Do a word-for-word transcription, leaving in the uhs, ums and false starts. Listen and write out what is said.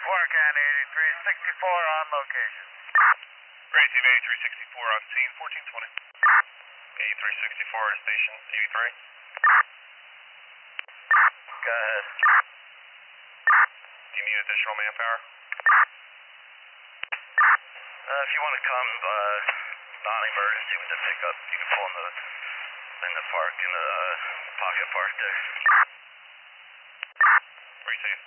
Clark County eighty-three sixty-four on location. Ray Team eighty-three sixty-four on scene, fourteen twenty. eighty-three sixty-four to station eighty-three. Go ahead. Do you need additional manpower? Uh, if you want to come, uh, non-emergency with the pickup, you can pull in the, in the park, in the uh, pocket park there. Where you saying?